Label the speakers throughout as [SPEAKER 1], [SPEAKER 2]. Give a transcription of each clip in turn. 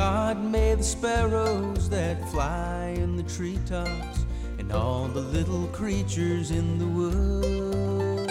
[SPEAKER 1] God made the sparrows that fly in the treetops and all the little creatures in the woods.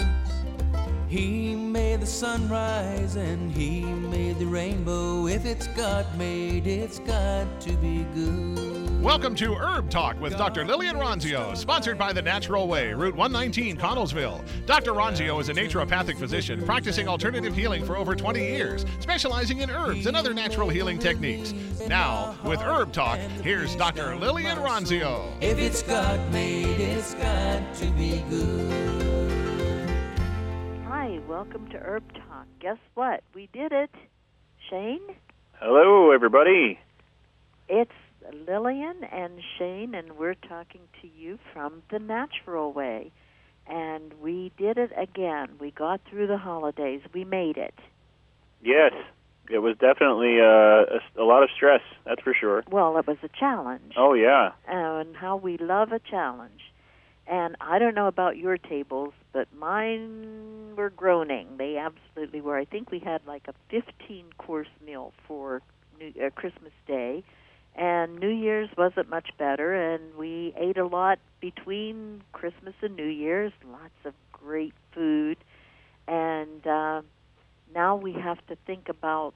[SPEAKER 1] He made the sunrise and he made the rainbow. If it's God made, it's got to be good.
[SPEAKER 2] Welcome to Herb Talk with Dr. Lillian Ronzio, sponsored by The Natural Way, Route 119, Connellsville. Dr. Ronzio is a naturopathic physician practicing alternative healing for over 20 years, specializing in herbs and other natural healing techniques. Now, with Herb Talk, here's Dr. Lillian Ronzio.
[SPEAKER 1] If it's God made, it's got to be good.
[SPEAKER 3] Hi, welcome to Herb Talk. Guess what? We did it. Shane?
[SPEAKER 4] Hello, everybody.
[SPEAKER 3] It's Lillian and Shane, and we're talking to you from The Natural Way. And we did it again. We got through the holidays. We made it.
[SPEAKER 4] Yes, it was definitely a lot of stress, that's for sure.
[SPEAKER 3] Well, it was a challenge.
[SPEAKER 4] Oh, yeah.
[SPEAKER 3] And how we love a challenge. And I don't know about your tables, but mine were groaning. They absolutely were. I think we had like a 15-course meal for Christmas Day. And New Year's wasn't much better, and we ate a lot between Christmas and New Year's, lots of great food. And now we have to think about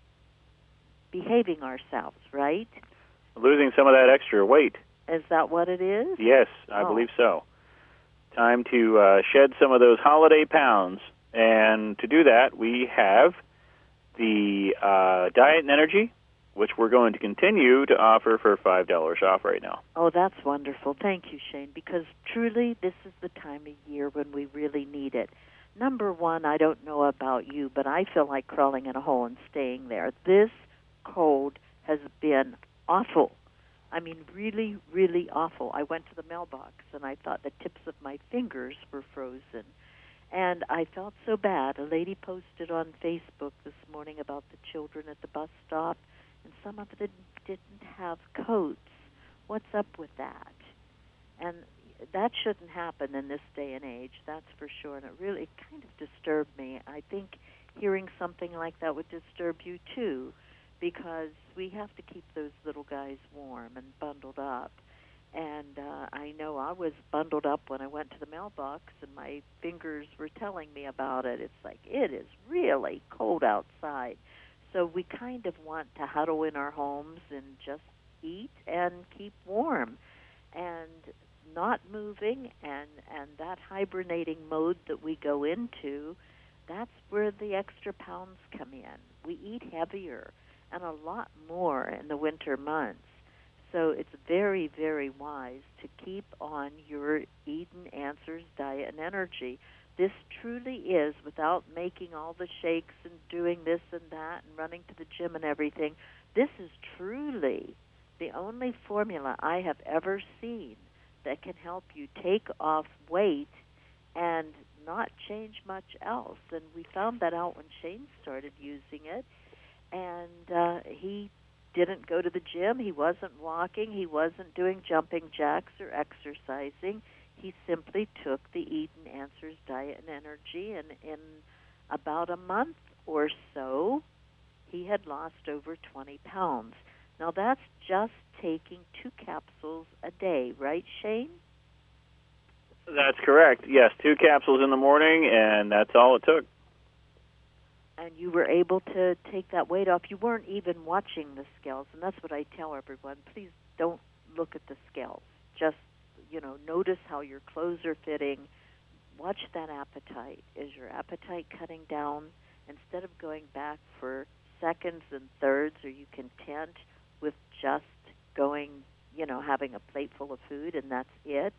[SPEAKER 3] behaving ourselves, right?
[SPEAKER 4] Losing some of that extra weight.
[SPEAKER 3] Is that what it is?
[SPEAKER 4] Yes, I believe so. Time to shed some of those holiday pounds. And to do that, we have the Diet and Energy, which we're going to continue to offer for $5 off right now.
[SPEAKER 3] Oh, that's wonderful. Thank you, Shane, because truly this is the time of year when we really need it. Number one, I don't know about you, but I feel like crawling in a hole and staying there. This cold has been awful. I mean, really, really awful. I went to the mailbox, and I thought the tips of my fingers were frozen. And I felt so bad. A lady posted on Facebook this morning about the children at the bus stop, and some of them didn't have coats. What's up with that? And that shouldn't happen in this day and age, that's for sure. And it really kind of disturbed me. I think hearing something like that would disturb you, too, because we have to keep those little guys warm and bundled up. And I know I was bundled up when I went to the mailbox, and my fingers were telling me about it. It's like, it is really cold outside. So we kind of want to huddle in our homes and just eat and keep warm and not moving, and that hibernating mode that we go into, that's where the extra pounds come in. We eat heavier and a lot more in the winter months. So it's very, very wise to keep on your Eden Answers Diet and Energy. This truly is, without making all the shakes and doing this and that and running to the gym and everything, this is truly the only formula I have ever seen that can help you take off weight and not change much else. And we found that out when Shane started using it. And he didn't go to the gym. He wasn't walking. He wasn't doing jumping jacks or exercising. He simply took the Eden Answers Diet and Energy, and in about a month or so, he had lost over 20 pounds. Now, that's just taking 2 capsules a day, right, Shane?
[SPEAKER 4] That's correct. Yes, 2 capsules in the morning, and that's all it took.
[SPEAKER 3] And you were able to take that weight off. You weren't even watching the scales, and that's what I tell everyone. Please don't look at the scales. Just notice how your clothes are fitting. Watch that appetite. Is your appetite cutting down? Instead of going back for seconds and thirds, are you content with just going, having a plate full of food and that's it?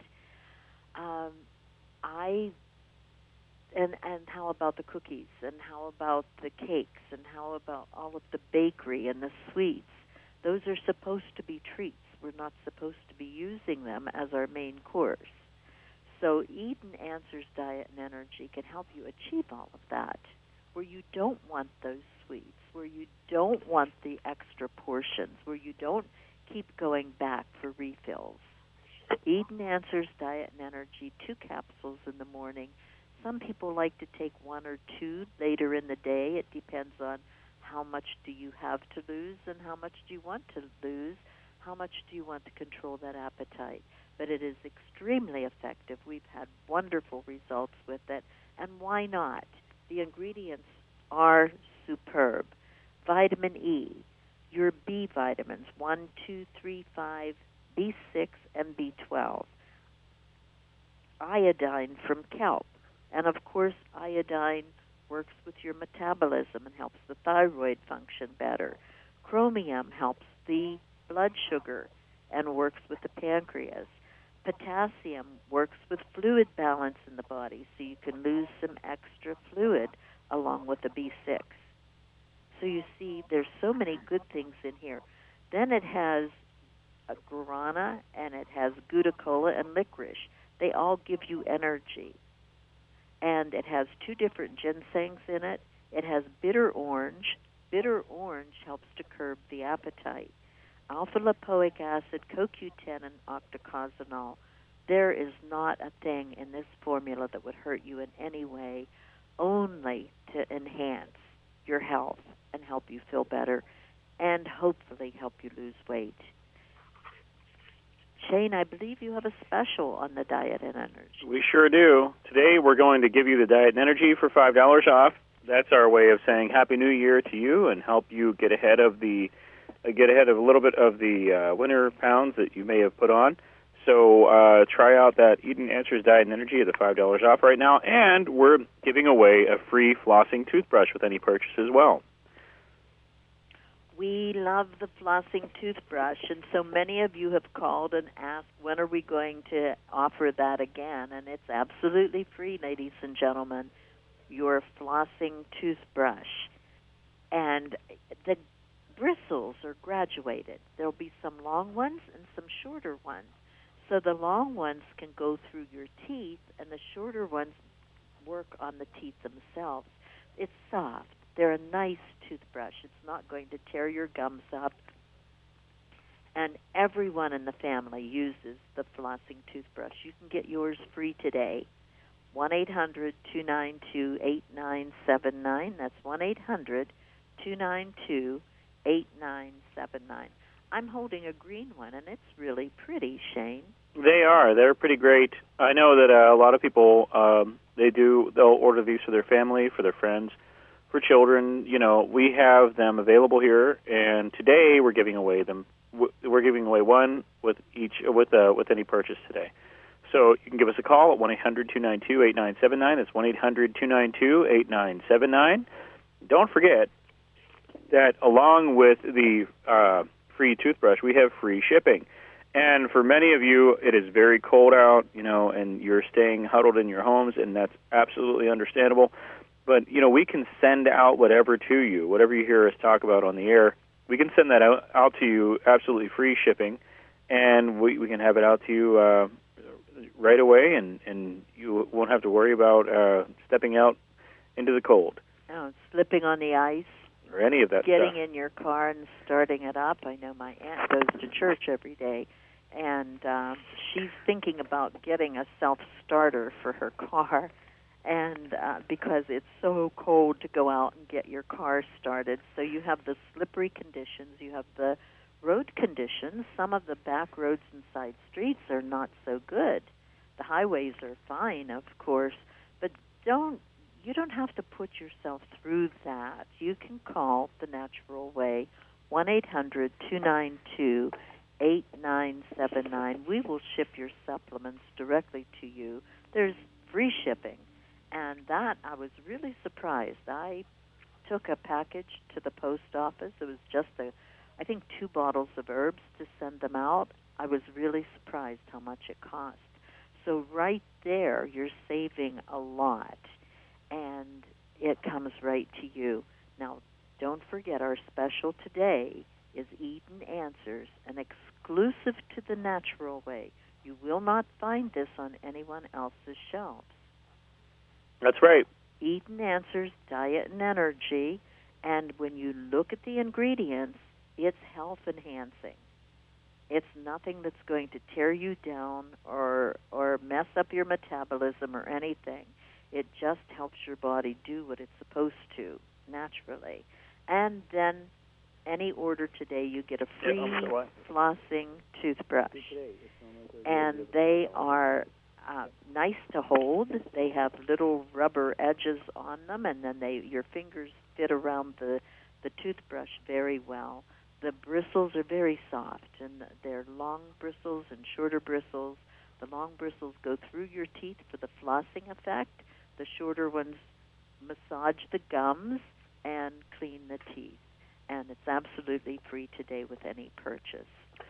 [SPEAKER 3] And how about the cookies? And how about the cakes? And how about all of the bakery and the sweets? Those are supposed to be treats. We're not supposed to be using them as our main course. So Eden Answers Diet and Energy can help you achieve all of that, where you don't want those sweets, where you don't want the extra portions, where you don't keep going back for refills. Eden Answers Diet and Energy, 2 capsules in the morning. Some people like to take 1 or 2 later in the day. It depends on how much do you have to lose and how much do you want to lose, how much do you want to control that appetite. But it is extremely effective. We've had wonderful results with it, and why not? The ingredients are superb. Vitamin E, your B vitamins, 1, 2, 3, 5, B6, and B12. Iodine from kelp. And, of course, iodine works with your metabolism and helps the thyroid function better. Chromium helps the blood sugar and works with the pancreas. Potassium works with fluid balance in the body, so you can lose some extra fluid along with the B6. So you see, there's so many good things in here. Then it has a guarana, and it has Gutta-cola and licorice. They all give you energy. And it has 2 different ginsengs in it. It has bitter orange. Bitter orange helps to curb the appetite. Alpha-lipoic acid, CoQ10, and octocosonol. There is not a thing in this formula that would hurt you in any way, only to enhance your health and help you feel better and hopefully help you lose weight. Shane, I believe you have a special on the Diet and Energy.
[SPEAKER 4] We sure do. Today we're going to give you the Diet and Energy for $5 off. That's our way of saying Happy New Year to you and help you get ahead of a little bit of the winter pounds that you may have put on. So try out that Eden Answers Diet and Energy at the $5 off right now, and we're giving away a free flossing toothbrush with any purchase as well.
[SPEAKER 3] We love the flossing toothbrush, and so many of you have called and asked, when are we going to offer that again? And it's absolutely free, ladies and gentlemen, your flossing toothbrush. And the bristles are graduated. There'll be some long ones and some shorter ones. So the long ones can go through your teeth, and the shorter ones work on the teeth themselves. It's soft. They're a nice toothbrush. It's not going to tear your gums up. And everyone in the family uses the flossing toothbrush. You can get yours free today. 1-800-292-8979. That's 1-800-292-8979. I'm holding a green one, and it's really pretty, Shane.
[SPEAKER 4] They are. They're pretty great. I know that a lot of people, they'll order these for their family, for their friends, for children. You know, we have them available here, and today we're giving away them. We're giving away one with any purchase today. So you can give us a call at 1-800-292-8979. That's 1-800-292-8979. Don't forget that along with the free toothbrush, we have free shipping. And for many of you, it is very cold out, and you're staying huddled in your homes, and that's absolutely understandable. But, we can send out whatever to you, whatever you hear us talk about on the air. We can send that out to you, absolutely free shipping, and we can have it out to you right away, and you won't have to worry about stepping out into the cold.
[SPEAKER 3] Oh, slipping on the ice.
[SPEAKER 4] Or any of that
[SPEAKER 3] Getting
[SPEAKER 4] stuff.
[SPEAKER 3] in your car and starting it up. I know my aunt goes to church every day, and she's thinking about getting a self-starter for her car, and because it's so cold to go out and get your car started. So you have the slippery conditions, you have the road conditions. Some of the back roads and side streets are not so good. The highways are fine, of course, but you don't have to put yourself through that. You can call the natural way, 1-800-292-8979. We will ship your supplements directly to you. There's free shipping. And that, I was really surprised. I took a package to the post office. It was just, 2 bottles of herbs to send them out. I was really surprised how much it cost. So right there, you're saving a lot. And it comes right to you. Now, don't forget, our special today is Eden Answers, an exclusive to the natural way. You will not find this on anyone else's shelves.
[SPEAKER 4] That's right.
[SPEAKER 3] Eden Answers Diet and Energy, and when you look at the ingredients, it's health enhancing. It's nothing that's going to tear you down or mess up your metabolism or anything. It just helps your body do what it's supposed to naturally. And then any order today, you get a free flossing toothbrush. And they are nice to hold. They have little rubber edges on them, and then your fingers fit around the toothbrush very well. The bristles are very soft, and they're long bristles and shorter bristles. The long bristles go through your teeth for the flossing effect. The shorter ones massage the gums and clean the teeth. And it's absolutely free today with any purchase.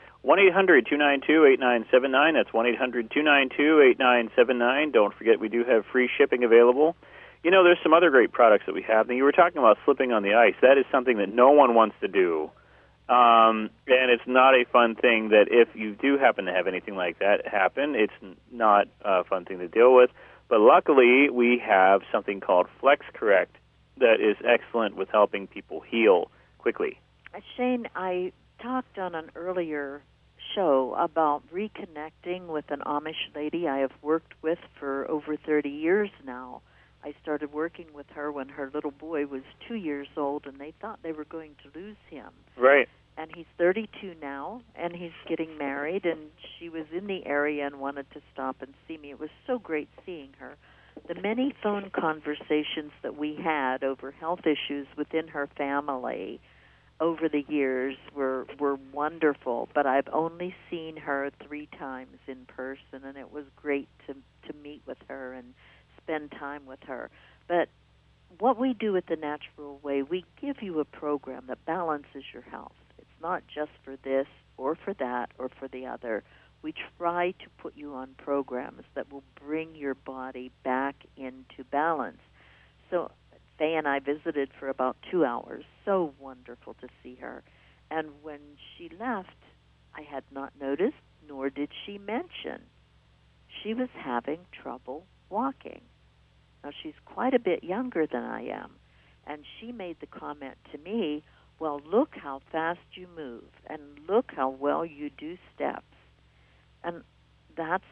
[SPEAKER 4] 1-800-292-8979. That's 1-800-292-8979. Don't forget, we do have free shipping available. You know, there's some other great products that we have. Now, you were talking about slipping on the ice. That is something that no one wants to do. And it's not a fun thing that if you do happen to have anything like that happen, it's not a fun thing to deal with. But luckily, we have something called FlexCorrect that is excellent with helping people heal quickly.
[SPEAKER 3] Shane, I talked on an earlier show about reconnecting with an Amish lady I have worked with for over 30 years now. I started working with her when her little boy was 2 years old, and they thought they were going to lose him.
[SPEAKER 4] Right.
[SPEAKER 3] And he's 32 now, and he's getting married, and she was in the area and wanted to stop and see me. It was so great seeing her. The many phone conversations that we had over health issues within her family over the years were wonderful, but I've only seen her 3 times in person, and it was great to meet with her and spend time with her. But what we do at the Natural Way, we give you a program that balances your health. It's not just for this or for that or for the other. We try to put you on programs that will bring your body back into balance. So Faye and I visited for about 2 hours. So wonderful to see her. And when she left, I had not noticed, nor did she mention, she was having trouble walking. Now, she's quite a bit younger than I am. And she made the comment to me, well, look how fast you move, and look how well you do steps. And that's,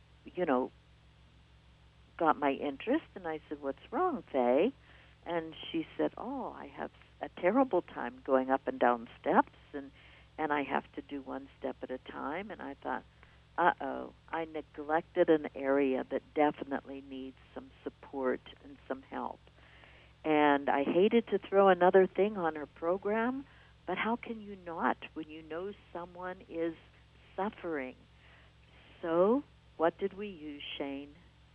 [SPEAKER 3] got my interest. And I said, what's wrong, Faye? And she said, oh, I have a terrible time going up and down steps, and I have to do one step at a time. And I thought, uh-oh, I neglected an area that definitely needs some support and some help. And I hated to throw another thing on her program, but how can you not when you know someone is suffering? So what did we use, Shane?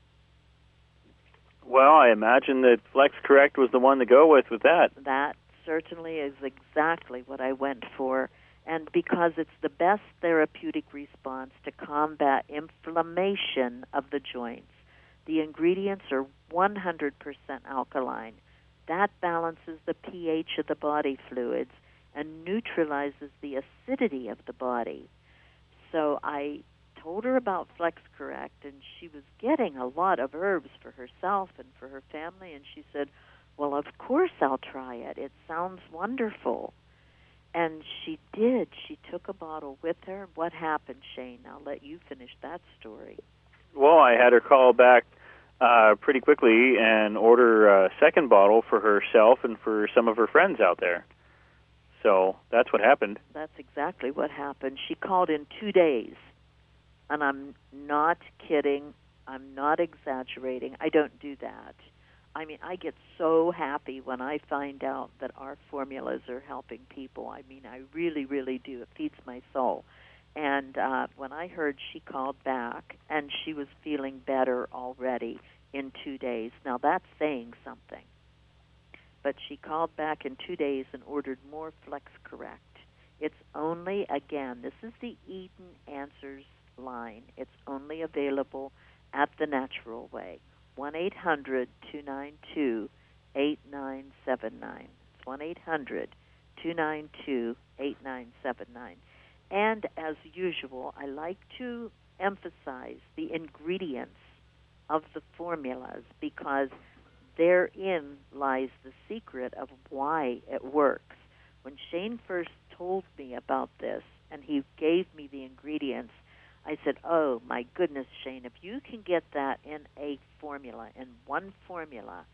[SPEAKER 4] Well, I imagine that FlexCorrect was the one to go with that.
[SPEAKER 3] That certainly is exactly what I went for. And because it's the best therapeutic response to combat inflammation of the joints, the ingredients are 100% alkaline. That balances the pH of the body fluids and neutralizes the acidity of the body. So I told her about FlexCorrect, and she was getting a lot of herbs for herself and for her family, and she said, well, of course I'll try it. It sounds wonderful. And she did. She took a bottle with her. What happened, Shane? I'll let you finish that story.
[SPEAKER 4] Well, I had her call back pretty quickly and order a second bottle for herself and for some of her friends out there. So that's what happened.
[SPEAKER 3] That's exactly what happened. She called in 2 days. And I'm not kidding. I'm not exaggerating. I don't do that. I mean, I get so happy when I find out that our formulas are helping people. I mean, I really, really do. It feeds my soul. And when I heard she called back, and she was feeling better already in 2 days. Now, that's saying something. But she called back in 2 days and ordered more FlexCorrect. It's only, again, this is the Eden Answers line. It's only available at the Natural Way. 1-800-292-8979. It's 1-800-292-8979. And as usual, I like to emphasize the ingredients of the formulas because therein lies the secret of why it works. When Shane first told me about this and he gave me the ingredients, I said, oh, my goodness, Shane, if you can get that in a formula, in one formula,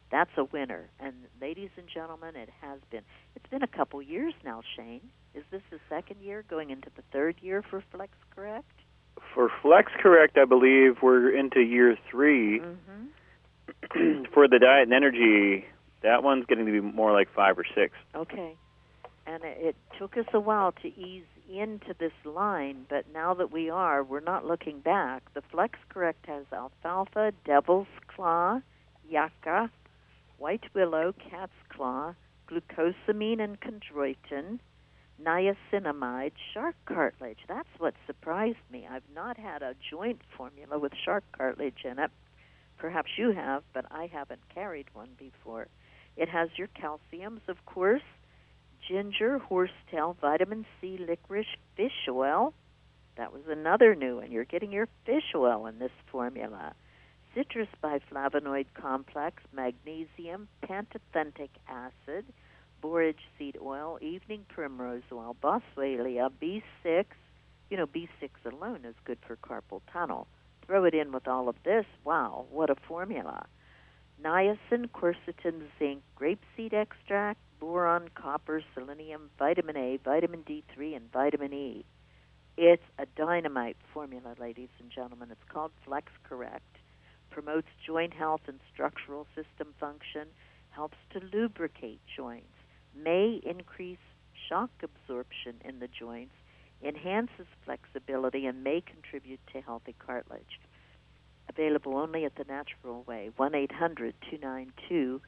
[SPEAKER 3] That's a winner. And ladies and gentlemen, it's been a couple years now, Shane. Is this the second year, going into the third year for Flex Correct?
[SPEAKER 4] For Flex Correct, I believe we're into year 3.
[SPEAKER 3] Mm-hmm.
[SPEAKER 4] For the Diet and Energy, that one's getting to be more like 5 or 6.
[SPEAKER 3] Okay. And it took us a while to ease into this line, but now that we're not looking back. The Flex Correct has alfalfa, devil's claw, yucca, white willow, cat's claw, glucosamine and chondroitin, niacinamide, shark cartilage. That's what surprised me. I've not had a joint formula with shark cartilage in it. Perhaps you have, but I haven't carried one before. It has your calciums, of course, ginger, horsetail, vitamin C, licorice, fish oil. That was another new one. You're getting your fish oil in this formula. Citrus biflavonoid complex, magnesium, pantothenic acid, borage seed oil, evening primrose oil, boswellia, B6. You know, B6 alone is good for carpal tunnel. Throw it in with all of this. Wow, what a formula. Niacin, quercetin, zinc, grapeseed extract, boron, copper, selenium, vitamin A, vitamin D3, and vitamin E. It's a dynamite formula, ladies and gentlemen. It's called Flex Correct. Promotes joint health and structural system function, helps to lubricate joints, may increase shock absorption in the joints, enhances flexibility, and may contribute to healthy cartilage. Available only at the natural way, 1-800-292-8979.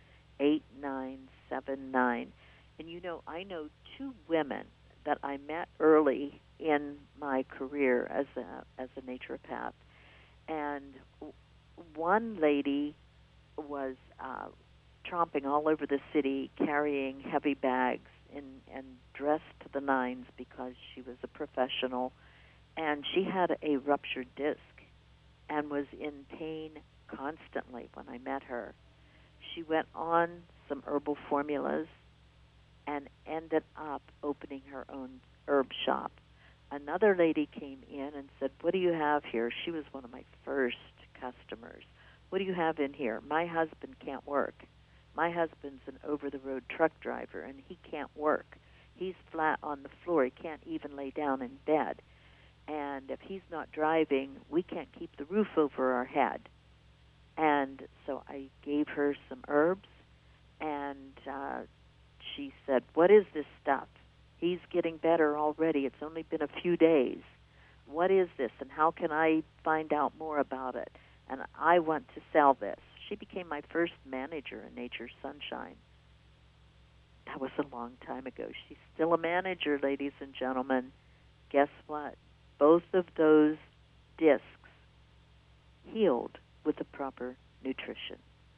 [SPEAKER 3] And you know, I know 2 women that I met early in my career as a naturopath. And one lady was tromping all over the city, carrying heavy bags and dressed to the nines because she was a professional. And she had a ruptured disc and was in pain constantly when I met her. She went on some herbal formulas and ended up opening her own herb shop. Another lady came in and said, "What do you have here?" She was one of my first customers. "What do you have in here? My husband can't work. My husband's an over-the-road truck driver, and he can't work. He's flat on the floor. He can't even lay down in bed. And if he's not driving, we can't keep the roof over our head." And so I gave her some herbs, and she said, "What is this stuff? He's getting better already. It's only been a few days. What is this, and how can I find out more about it? And I want to sell this." She became my first manager in Nature's Sunshine. That was a long time ago. She's still a manager, ladies and gentlemen. Guess what? Both of those discs healed with the proper nutrition.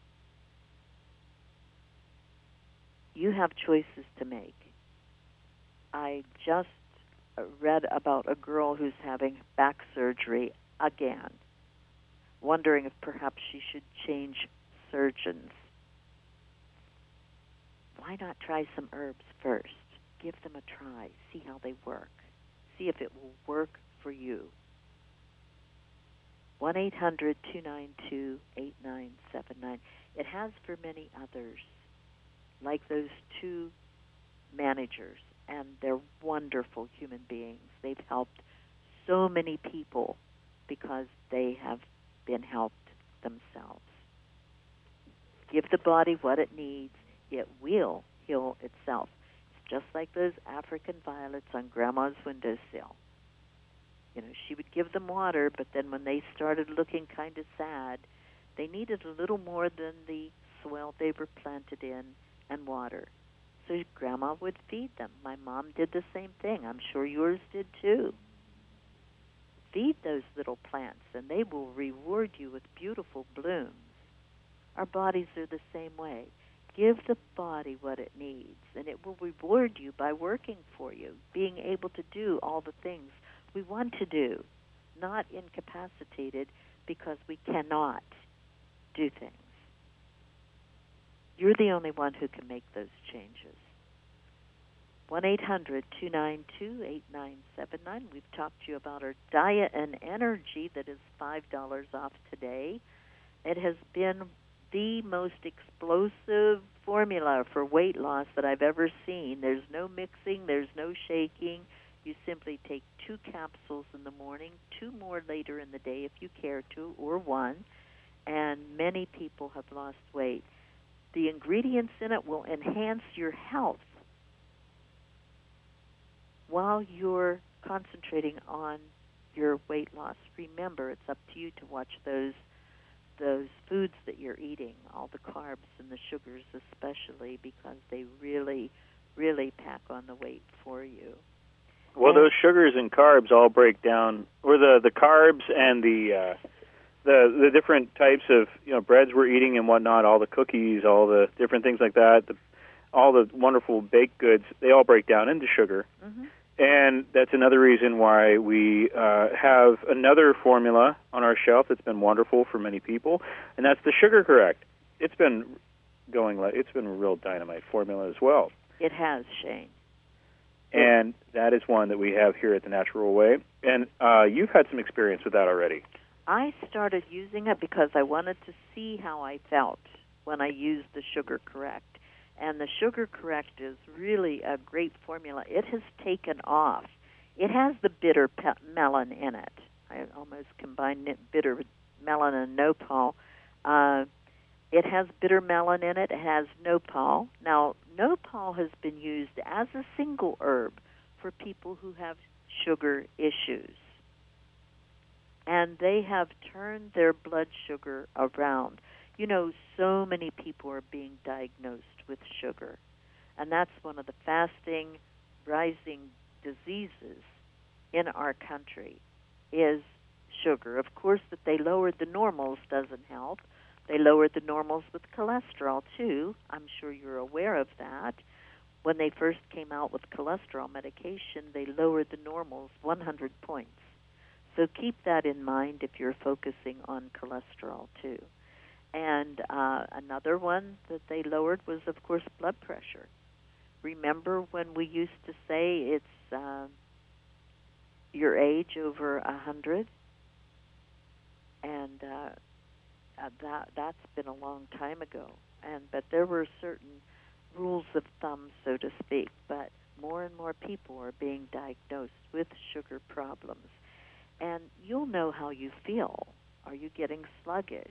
[SPEAKER 3] You have choices to make. I just read about a girl who's having back surgery again, wondering if perhaps she should change surgeons. Why not try some herbs first? Give them a try. See how they work. See if it will work for you. 1-800-292-8979. It has for many others, like those 2 managers, and they're wonderful human beings. They've helped so many people because they have been helped themselves. Give the body what it needs. It will heal itself. It's just like those African violets on Grandma's windowsill. You know, she would give them water, but then when they started looking kind of sad, they needed a little more than the soil they were planted in and water. So Grandma would feed them. My mom did the same thing. I'm sure yours did too. Feed those little plants, and they will reward you with beautiful blooms. Our bodies are the same way. Give the body what it needs, and it will reward you by working for you, being able to do all the things we want to do, not incapacitated because we cannot do things. You're the only one who can make those changes. 1-800-292-8979. We've talked to you about our Diet and Energy that is $5 off today. It has been the most explosive formula for weight loss that I've ever seen. There's no mixing, there's no shaking. You simply take 2 capsules in the morning, 2 more later in the day if you care to, or 1, and many people have lost weight. The ingredients in it will enhance your health while you're concentrating on your weight loss. Remember, it's up to you to watch those foods that you're eating, all the carbs and the sugars especially, because they really, really pack on the weight for you.
[SPEAKER 4] Well, those sugars and carbs all break down, or the carbs and the different types of breads we're eating and whatnot, all the cookies, all the different things like that, all the wonderful baked goods, they all break down into sugar.
[SPEAKER 3] Mm-hmm.
[SPEAKER 4] And that's another reason why we have another formula on our shelf that's been wonderful for many people, and that's the Sugar Correct. It's been it's been a real dynamite formula as well.
[SPEAKER 3] It has, Shane.
[SPEAKER 4] And that is one that we have here at The Natural Way. And you've had some experience with that already.
[SPEAKER 3] I started using it because I wanted to see how I felt when I used the Sugar Correct. And the Sugar Correct is really a great formula. It has taken off. It has the bitter melon in it. I almost combined bitter melon and nopal. It has bitter melon in it. It has nopal. Now, nopal has been used as a single herb for people who have sugar issues. And they have turned their blood sugar around. So many people are being diagnosed with sugar. And that's one of the fasting, rising diseases in our country is sugar. Of course, that they lowered the normals doesn't help. They lowered the normals with cholesterol, too. I'm sure you're aware of that. When they first came out with cholesterol medication, they lowered the normals 100 points. So keep that in mind if you're focusing on cholesterol, too. And another one that they lowered was, of course, blood pressure. Remember when we used to say it's your age over 100? And that's been a long time ago. But there were certain rules of thumb, so to speak. But more and more people are being diagnosed with sugar problems. And you'll know how you feel. Are you getting sluggish?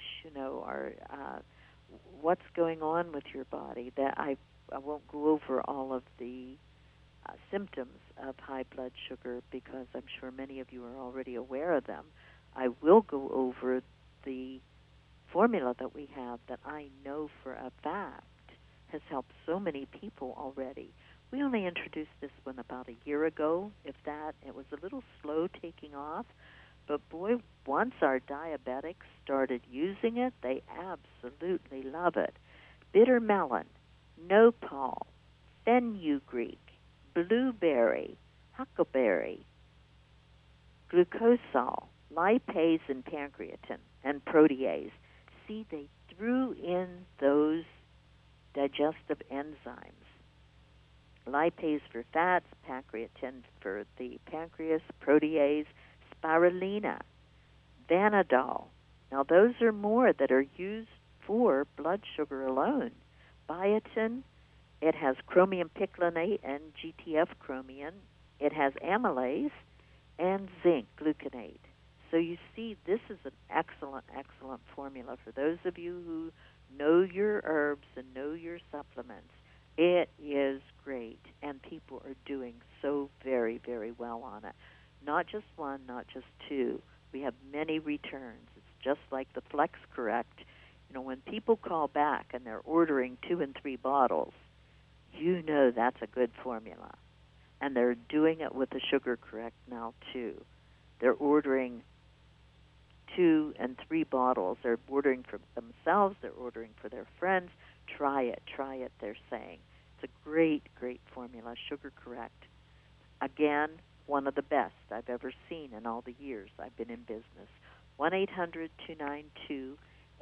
[SPEAKER 3] What's going on with your body? That I won't go over all of the symptoms of high blood sugar because I'm sure many of you are already aware of them. I will go over the formula that we have that I know for a fact has helped so many people already. We only introduced this one about a year ago, if that. It was a little slow taking off. But boy, once our diabetics started using it, they absolutely love it. Bitter melon, nopal, fenugreek, blueberry, huckleberry, glucosol, lipase and pancreatin, and protease. See, they threw in those digestive enzymes. Lipase for fats, pancreatin for the pancreas, protease, spirulina, Vanadol. Now, those are more that are used for blood sugar alone. Biotin, it has chromium picolinate and GTF chromium. It has amylase and zinc gluconate. So you see, this is an excellent, excellent formula for those of you who know your herbs and know your supplements. It is great, and people are doing so very, very well on it. Not just one, not just two. We have many returns. It's just like the Flex Correct. When people call back and they're ordering 2 and 3 bottles, that's a good formula. And they're doing it with the Sugar Correct now, too. They're ordering 2 and 3 bottles. They're ordering for themselves. They're ordering for their friends. Try it, they're saying. It's a great, great formula, Sugar Correct. Again, one of the best I've ever seen in all the years I've been in business. 1-800-292-8979.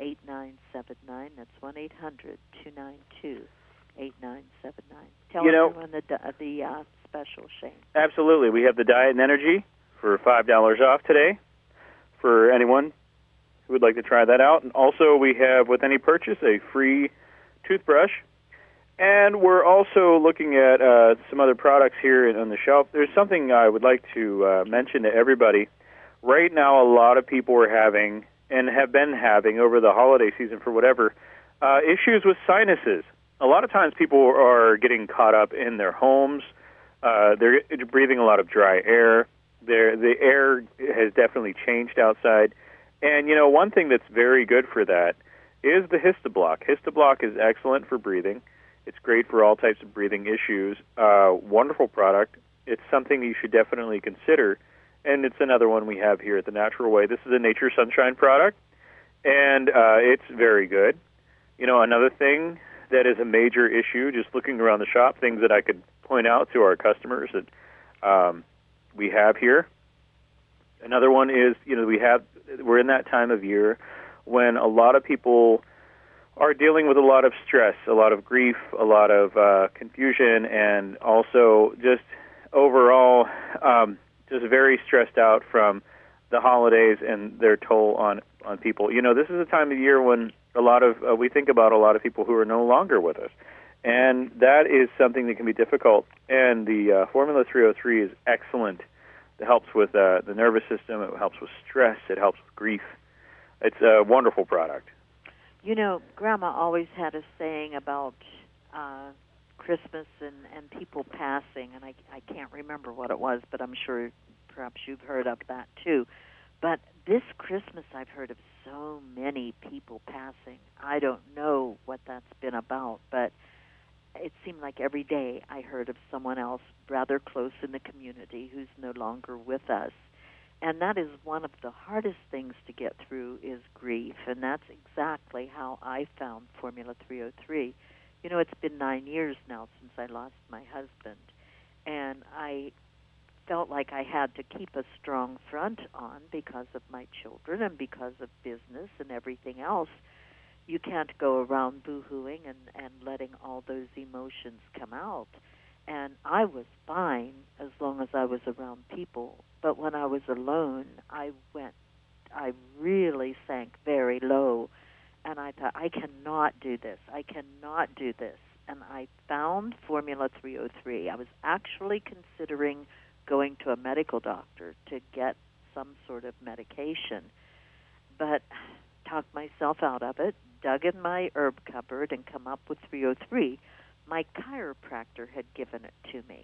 [SPEAKER 3] That's 1-800-292-8979. Tell everyone the special, Shane.
[SPEAKER 4] Absolutely. We have the Diet and Energy for $5 off today for anyone who would like to try that out. And also we have, with any purchase, a free toothbrush. And we're also looking at some other products here on the shelf. There's something I would like to mention to everybody. Right now, a lot of people are having, and have been having over the holiday season for whatever, issues with sinuses. A lot of times people are getting caught up in their homes. They're breathing a lot of dry air. The air has definitely changed outside. And, one thing that's very good for that is the Histoblock. Histoblock is excellent for breathing. It's great for all types of breathing issues. Wonderful product. It's something you should definitely consider. And it's another one we have here at the Natural Way. This is a Nature Sunshine product, and it's very good. Another thing that is a major issue, just looking around the shop, things that I could point out to our customers that we have here. Another one is, we're in that time of year when a lot of people are dealing with a lot of stress, a lot of grief, a lot of confusion, and also just overall just very stressed out from the holidays and their toll on people. This is a time of year when we think about a lot of people who are no longer with us, and that is something that can be difficult. And the Formula 303 is excellent. It helps with the nervous system. It helps with stress. It helps with grief. It's a wonderful product.
[SPEAKER 3] Grandma always had a saying about Christmas and people passing, and I can't remember what it was, but I'm sure perhaps you've heard of that too. But this Christmas I've heard of so many people passing. I don't know what that's been about, but it seemed like every day I heard of someone else rather close in the community who's no longer with us. And that is one of the hardest things to get through is grief, and that's exactly how I found Formula 303. It's been 9 years now since I lost my husband, and I felt like I had to keep a strong front on because of my children and because of business and everything else. You can't go around boo-hooing and letting all those emotions come out. And I was fine as long as I was around people. But when I was alone, I really sank very low. And I thought, I cannot do this. I cannot do this. And I found Formula 303. I was actually considering going to a medical doctor to get some sort of medication. But talked myself out of it, dug in my herb cupboard, and come up with 303. My chiropractor had given it to me.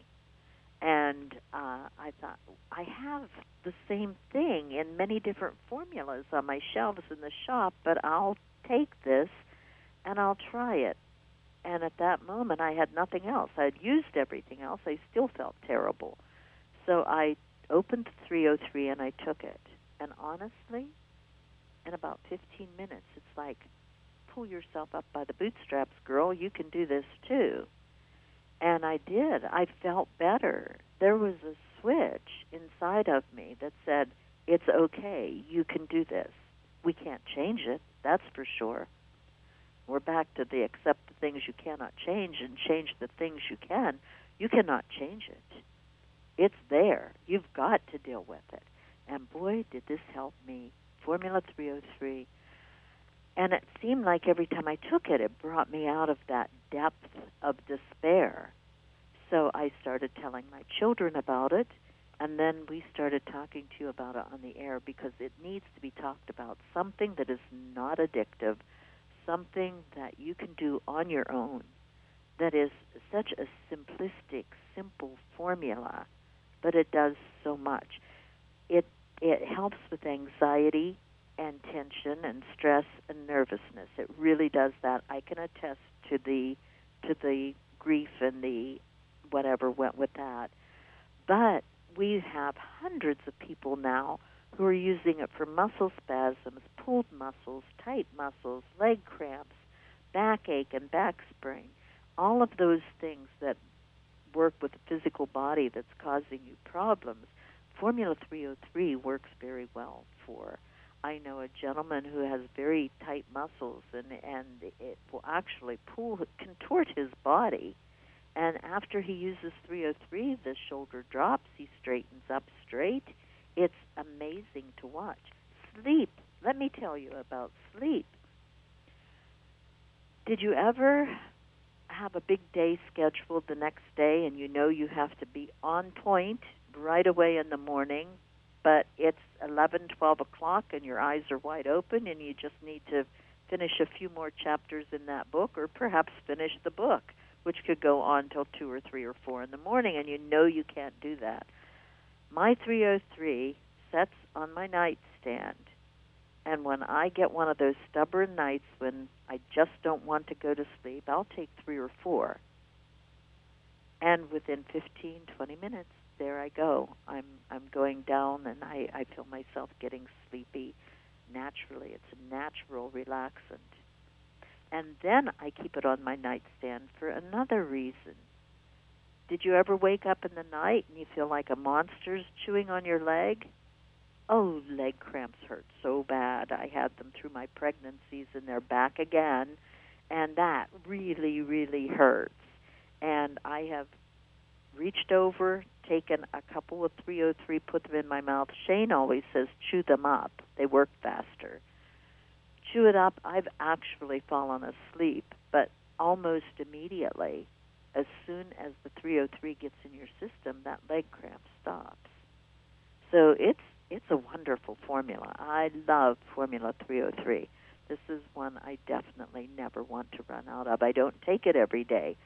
[SPEAKER 3] And I thought, I have the same thing in many different formulas on my shelves in the shop, but I'll take this and I'll try it. And at that moment, I had nothing else. I had used everything else. I still felt terrible. So I opened 303 and I took it. And honestly, in about 15 minutes, it's like, pull yourself up by the bootstraps, girl. You can do this too. And I did. I felt better. There was a switch inside of me that said, it's okay. You can do this. We can't change it, that's for sure. We're back to the accept the things you cannot change and change the things you can. You cannot change it. It's there. You've got to deal with it. And boy, did this help me. Formula 303. And it seemed like every time I took it, it brought me out of that depth of despair. So I started telling my children about it, and then we started talking to you about it on the air because it needs to be talked about. Something that is not addictive, something that you can do on your own, that is such a simplistic, simple formula, but it does so much. It helps with anxiety and tension and stress and nervousness. It really does that. I can attest to the grief and the whatever went with that. But we have hundreds of people now who are using it for muscle spasms, pulled muscles, tight muscles, leg cramps, backache and back sprain, all of those things that work with the physical body that's causing you problems. Formula 303 works very well for. I know a gentleman who has very tight muscles, and it will actually contort his body. And after he uses 303, the shoulder drops, he straightens up straight. It's amazing to watch. Sleep. let me tell you about sleep. Did you ever have a big day scheduled the next day and you know you have to be on point right away in the morning, but it's 11, 12 o'clock and your eyes are wide open and you just need to finish a few more chapters in that book, or perhaps finish the book, which could go on till 2 or 3 or 4 in the morning, and you know you can't do that. My 303 sets on my nightstand, and when I get one of those stubborn nights when I just don't want to go to sleep, I'll take 3 or 4. And within 15, 20 minutes, there I go. I'm going down, and I feel myself getting sleepy naturally. It's a natural relaxant. And then I keep it on my nightstand for another reason. Did you ever wake up in the night and you feel like a monster's chewing on your leg? Oh, leg cramps hurt so bad. I had them through my pregnancies, and they're back again, and that really, really hurts. And I have reached over, taken a couple of 303, put them in my mouth. Shane always says, chew them up. They work faster. Chew it up. I've actually fallen asleep, but almost immediately, as soon as the 303 gets in your system, that leg cramp stops. So it's a wonderful formula. I love Formula 303. This is one I definitely never want to run out of. I don't take it every day.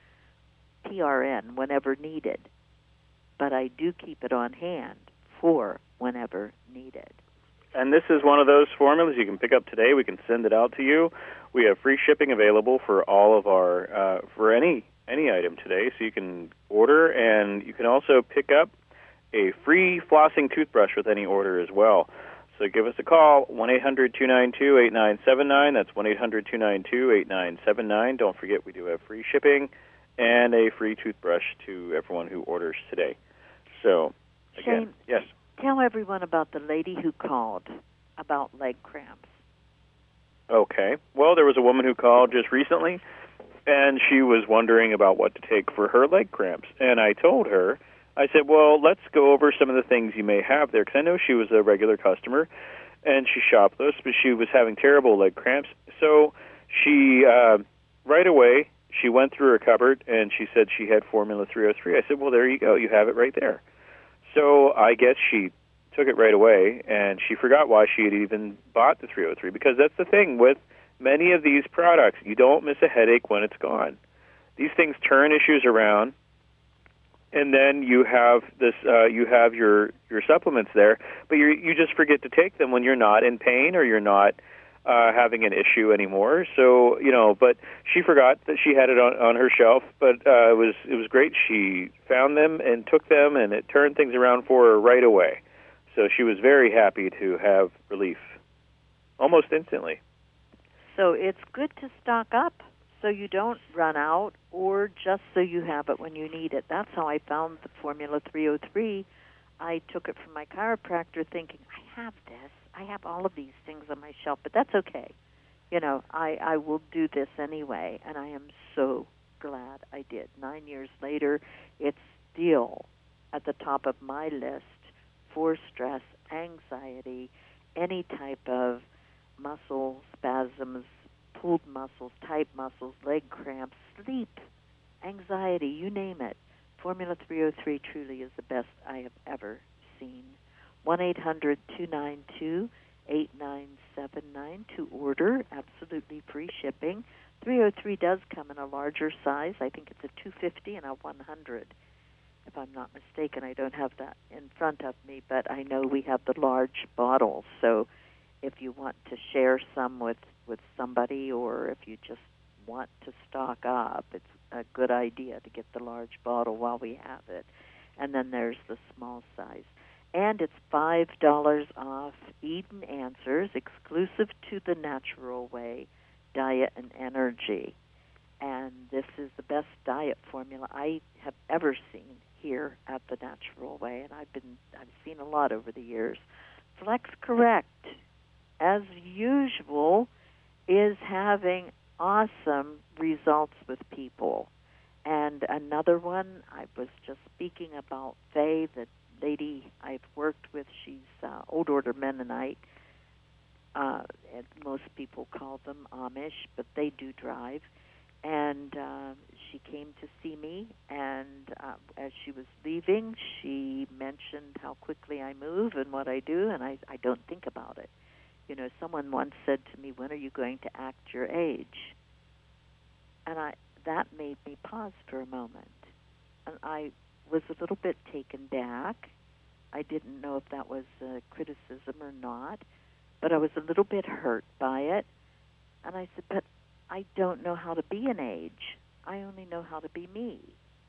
[SPEAKER 3] PRN whenever needed, but I do keep it on hand for whenever needed.
[SPEAKER 4] And this is one of those formulas you can pick up today. We can send it out to you. We have free shipping available for all of our for any item today, so you can order, and you can also pick up a free flossing toothbrush with any order as well. So give us a call, 1-800-292-8979. That's 1-800-292-8979. Don't forget, we do have free shipping and a free toothbrush to everyone who orders today. So, again,
[SPEAKER 3] Shane,
[SPEAKER 4] yes.
[SPEAKER 3] Tell everyone about the lady who called about leg cramps.
[SPEAKER 4] Okay. Well, there was a woman who called just recently, and she was wondering about what to take for her leg cramps. And I told her, I said, well, let's go over some of the things you may have there, because I know she was a regular customer, and she shopped with us, but she was having terrible leg cramps. So she, right away, she went through her cupboard, and she said she had Formula 303. I said, well, there you go. You have it right there. So I guess she took it right away, and she forgot why she had even bought the 303, because that's the thing with many of these products. You don't miss a headache when it's gone. These things turn issues around, and then you have this. You have your supplements there, but you just forget to take them when you're not in pain or you're not having an issue anymore. So but she forgot that she had it on her shelf. But it was great. She found them and took them, and it turned things around for her right away. So she was very happy to have relief almost instantly.
[SPEAKER 3] So it's good to stock up so you don't run out, or just so you have it when you need it. That's how I found the Formula 303. I took it from my chiropractor thinking, I have this. I have all of these things on my shelf, but that's okay. I will do this anyway, and I am so glad I did. 9 years later, it's still at the top of my list for stress, anxiety, any type of muscle spasms, pulled muscles, tight muscles, leg cramps, sleep, anxiety, you name it. Formula 303 truly is the best I have ever seen. 1-800-292-8979 to order, absolutely free shipping. 303 does come in a larger size. I think it's a 250 and a 100. If I'm not mistaken, I don't have that in front of me, but I know we have the large bottles. So if you want to share some with somebody, or if you just want to stock up, it's a good idea to get the large bottle while we have it. And then there's the small size. And it's $5 off Eden Answers, exclusive to the Natural Way Diet and Energy. And this is the best diet formula I have ever seen here at the Natural Way, and I've seen a lot over the years. Flex Correct, as usual, is having awesome results with people. And another one, I was just speaking about Faye, the lady I've worked with. She's old order Mennonite. and most people call them Amish, but they do drive. And she came to see me, and as she was leaving, she mentioned how quickly I move and what I do, and I don't think about it. You know, someone once said to me, "When are you going to act your age?" And that made me pause for a moment. And I was a little bit taken back. I didn't know if that was a criticism or not, but I was a little bit hurt by it. And I said, "But I don't know how to be an age. I only know how to be me."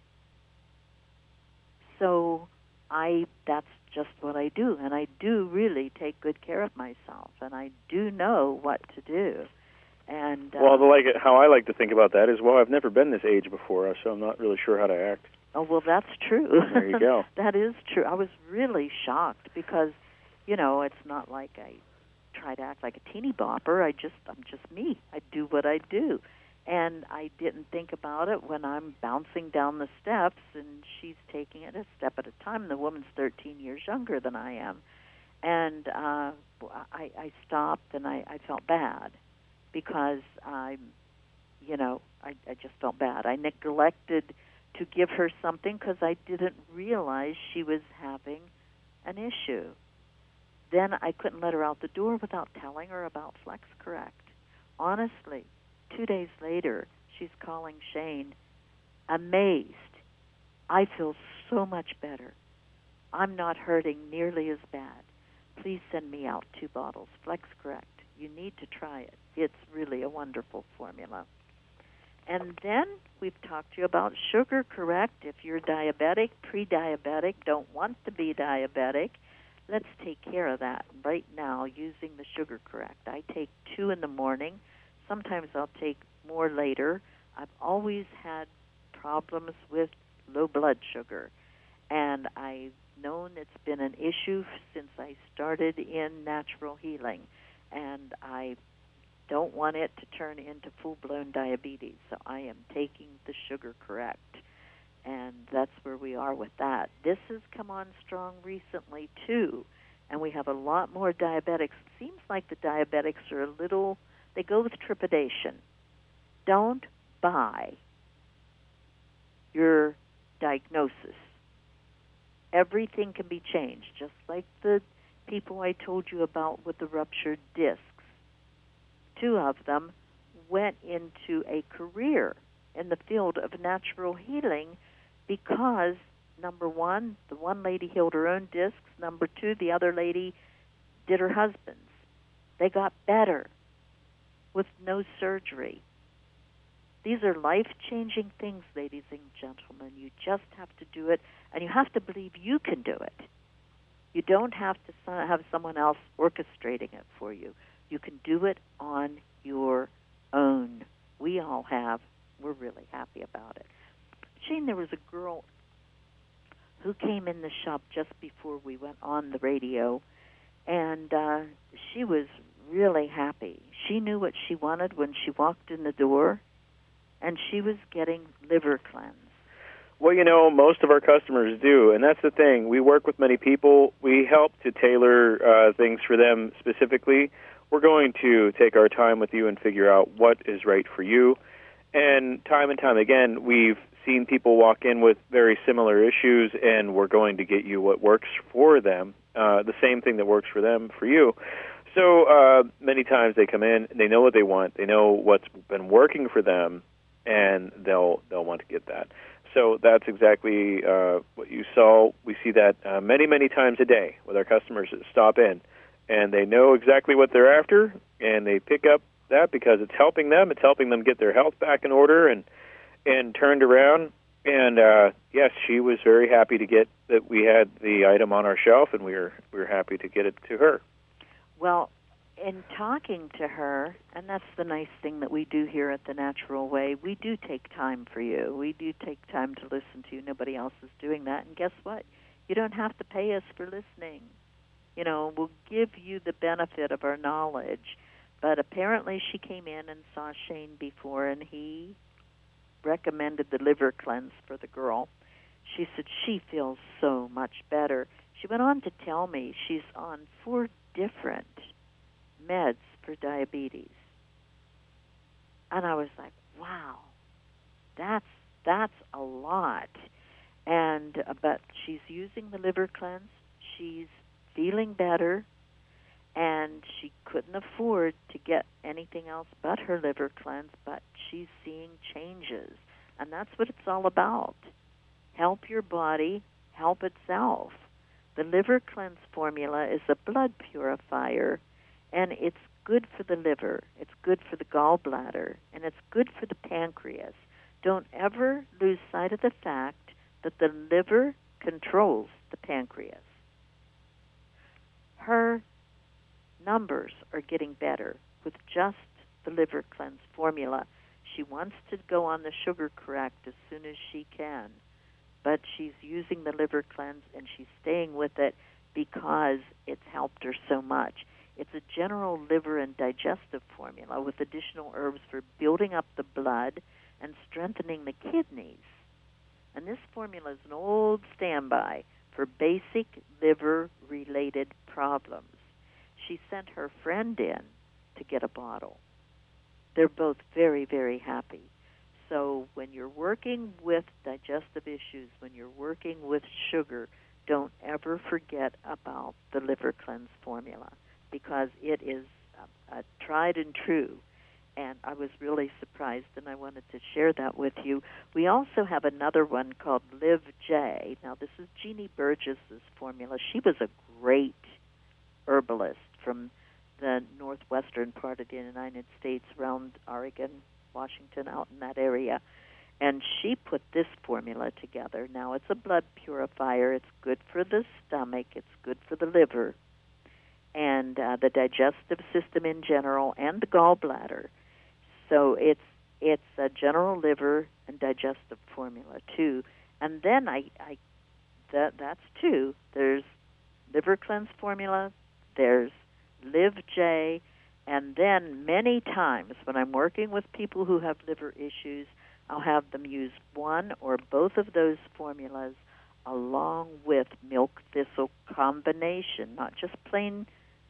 [SPEAKER 3] So that's just what I do, and I do really take good care of myself, and I do know what to do. And
[SPEAKER 4] well, how I like to think about that is, well, I've never been this age before, so I'm not really sure how to act.
[SPEAKER 3] Oh, well, that's true.
[SPEAKER 4] There you go.
[SPEAKER 3] That is true. I was really shocked because, you know, it's not like I try to act like a teeny bopper. I'm just me. I do what I do. And I didn't think about it when I'm bouncing down the steps and she's taking it a step at a time. The woman's 13 years younger than I am. And I stopped and I felt bad because I just felt bad. I neglected to give her something because I didn't realize she was having an issue. Then I couldn't let her out the door without telling her about FlexCorrect. Honestly, 2 days later, she's calling Shane, amazed. I feel so much better. I'm not hurting nearly as bad. Please send me out 2 bottles. FlexCorrect. You need to try it. It's really a wonderful formula. And then we've talked to you about Sugar Correct. If you're diabetic, pre-diabetic, don't want to be diabetic, let's take care of that right now using the Sugar Correct. I take 2 in the morning. Sometimes I'll take more later. I've always had problems with low blood sugar, and I've known it's been an issue since I started in natural healing, and I don't want it to turn into full-blown diabetes, so I am taking the Sugar Correct, and that's where we are with that. This has come on strong recently, too, and we have a lot more diabetics. It seems like the diabetics are they go with trepidation. Don't buy your diagnosis. Everything can be changed, just like the people I told you about with the ruptured discs. 2 of them went into a career in the field of natural healing because, number 1, the one lady healed her own discs. Number 2, the other lady did her husband's. They got better with no surgery. These are life-changing things, ladies and gentlemen. You just have to do it, and you have to believe you can do it. You don't have to have someone else orchestrating it for you. You can do it on your own. We all have. We're really happy about it. Shane, there was a girl who came in the shop just before we went on the radio, and she was really happy. She knew what she wanted when she walked in the door, and she was getting liver cleanse.
[SPEAKER 4] Well, you know, most of our customers do, and that's the thing. We work with many people. We help to tailor things for them specifically. We're going to take our time with you and figure out what is right for you. And time again, we've seen people walk in with very similar issues, and we're going to get you what works for them, the same thing that works for them for you. So many times they come in, they know what they want, they know what's been working for them, and they'll want to get that. So that's exactly what you saw. We see that many times a day with our customers that stop in, and they know exactly what they're after, and they pick up that because it's helping them. It's helping them get their health back in order and turned around. And yes, she was very happy to get that we had the item on our shelf, and we were happy to get it to her.
[SPEAKER 3] Well, in talking to her, and that's the nice thing that we do here at The Natural Way, we do take time for you. We do take time to listen to you. Nobody else is doing that. And guess what? You don't have to pay us for listening. You know, we'll give you the benefit of our knowledge. But apparently she came in and saw Shane before, and he recommended the liver cleanse for the girl. She said she feels so much better. She went on to tell me she's on 4 different meds for diabetes. And I was like, wow, that's a lot. And but she's using the liver cleanse. She's feeling better, and she couldn't afford to get anything else but her liver cleanse, but she's seeing changes. And that's what it's all about. Help your body help itself. The liver cleanse formula is a blood purifier, and it's good for the liver, it's good for the gallbladder, and it's good for the pancreas. Don't ever lose sight of the fact that the liver controls the pancreas. Her numbers are getting better with just the liver cleanse formula. She wants to go on the sugar correct as soon as she can, but she's using the liver cleanse and she's staying with it because it's helped her so much. It's a general liver and digestive formula with additional herbs for building up the blood and strengthening the kidneys. And this formula is an old standby for basic liver-related problems. She sent her friend in to get a bottle. They're both very, very happy. So when you're working with digestive issues, when you're working with sugar, don't ever forget about the liver cleanse formula, because it is tried and true. And I was really surprised, and I wanted to share that with you. We also have another one called Liv J. Now, this is Jeannie Burgess's formula. She was a great herbalist from the northwestern part of the United States, around Oregon, Washington, out in that area. And she put this formula together. Now, it's a blood purifier. It's good for the stomach. It's good for the liver and the digestive system in general, and the gallbladder. So it's a general liver and digestive formula too. And then that's two. There's liver cleanse formula. There's Liv J. And then many times when I'm working with people who have liver issues, I'll have them use one or both of those formulas along with milk thistle combination, not just plain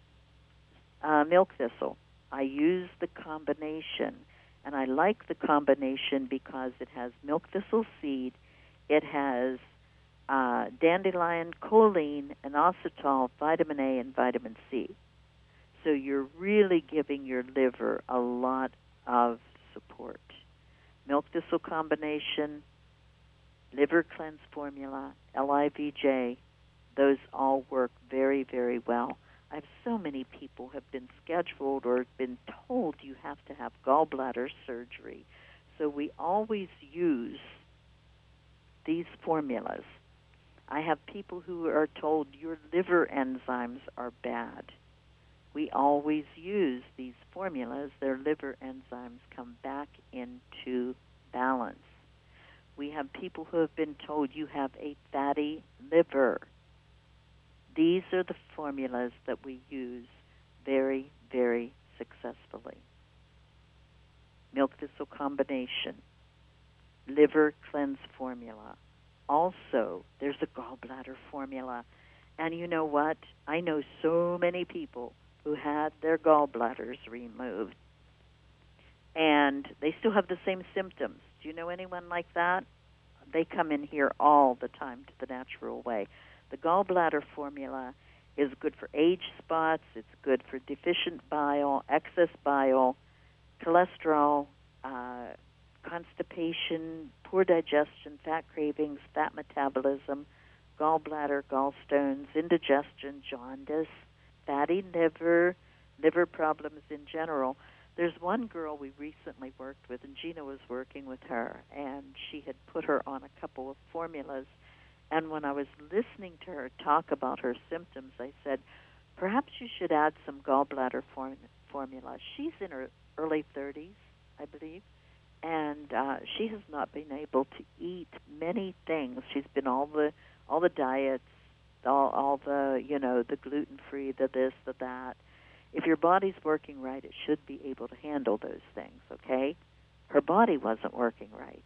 [SPEAKER 3] milk thistle. I use the combination, and I like the combination because it has milk thistle seed, it has dandelion, choline, inositol, vitamin A, and vitamin C. So you're really giving your liver a lot of support. Milk thistle combination, liver cleanse formula, LIVJ, those all work very, very well. I have so many people have been scheduled or been told you have to have gallbladder surgery. So we always use these formulas. I have people who are told your liver enzymes are bad. We always use these formulas. Their liver enzymes come back into balance. We have people who have been told you have a fatty liver. These are the formulas that we use very, very successfully. Milk thistle combination, liver cleanse formula. Also, there's a gallbladder formula. And you know what? I know so many people who had their gallbladders removed, and they still have the same symptoms. Do you know anyone like that? They come in here all the time to the Natural Way. The gallbladder formula is good for age spots. It's good for deficient bile, excess bile, cholesterol, constipation, poor digestion, fat cravings, fat metabolism, gallbladder, gallstones, indigestion, jaundice, fatty liver, liver problems in general. There's one girl we recently worked with, and Gina was working with her, and she had put her on a couple of formulas. And when I was listening to her talk about her symptoms, I said, perhaps you should add some gallbladder formula. She's in her early 30s, I believe, and she has not been able to eat many things. She's been all the diets, all the, the gluten-free, the this, the that. If your body's working right, it should be able to handle those things, okay? Her body wasn't working right.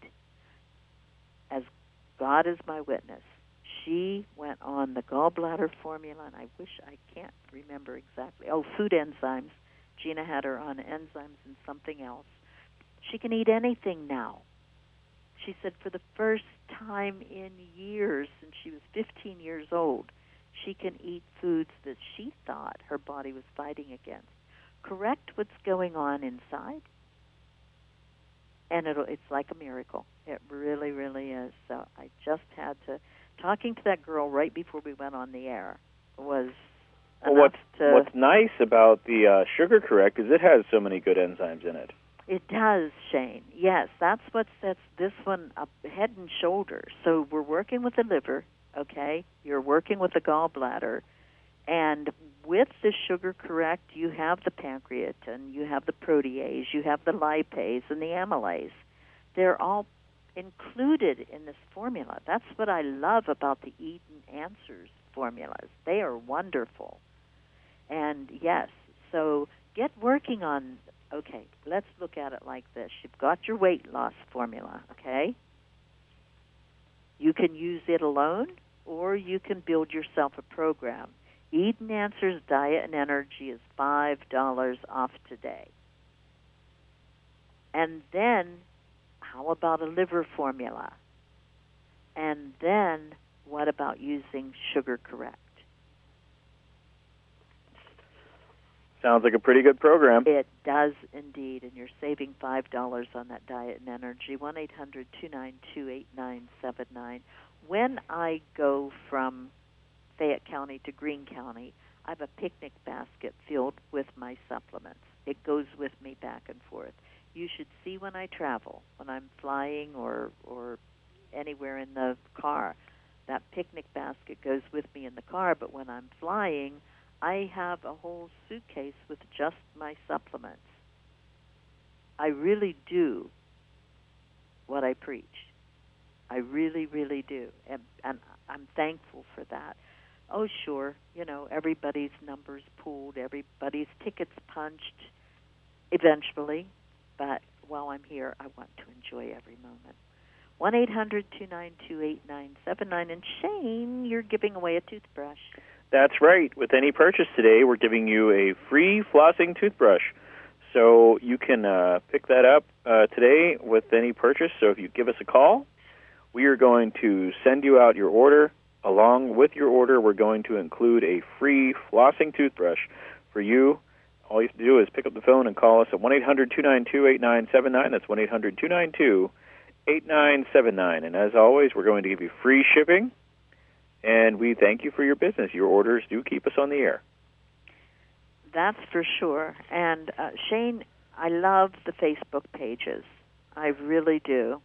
[SPEAKER 3] As God is my witness, she went on the gallbladder formula, and I can't remember exactly. Oh, food enzymes. Gina had her on enzymes and something else. She can eat anything now. She said for the first time in years, since she was 15 years old, she can eat foods that she thought her body was fighting against. Correct what's going on inside, and it's like a miracle. It really, really is. So I just had to, talking to that girl right before we went on the air was
[SPEAKER 4] what's nice about the Sugar Correct is it has so many good enzymes in it.
[SPEAKER 3] It does, Shane. Yes, that's what sets this one up head and shoulders. So we're working with the liver, okay? You're working with the gallbladder. And with the Sugar Correct, you have the pancreatin, you have the protease, you have the lipase, and the amylase. They're all included in this formula. That's what I love about the Eden Answers formulas. They are wonderful. And yes, so get working on, okay, let's look at it like this. You've got your weight loss formula, okay? You can use it alone, or you can build yourself a program. Eden Answers Diet and Energy is $5 off today. And then, how about a liver formula? And then, what about using Sugar Correct?
[SPEAKER 4] Sounds like a pretty good program.
[SPEAKER 3] It does indeed, and you're saving $5 on that Diet and Energy. 1-800-292-8979. When I go from Fayette County to Greene County, I have a picnic basket filled with my supplements. It goes with me back and forth. You should see when I travel, when I'm flying or anywhere in the car. That picnic basket goes with me in the car, but when I'm flying, I have a whole suitcase with just my supplements. I really do what I preach. I really, really do. And I'm thankful for that. Oh, sure, everybody's numbers pooled, everybody's tickets punched eventually, but while I'm here, I want to enjoy every moment. 1-800-292-8979. And Shane, you're giving away a toothbrush.
[SPEAKER 4] That's right. With any purchase today, we're giving you a free flossing toothbrush. So you can pick that up today with any purchase. So if you give us a call, we are going to send you out your order. Along with your order, we're going to include a free flossing toothbrush for you. All you have to do is pick up the phone and call us at 1-800-292-8979. That's 1-800-292-8979. And as always, we're going to give you free shipping. And we thank you for your business. Your orders do keep us on the air.
[SPEAKER 3] That's for sure. And Shane, I love the Facebook pages. I really do.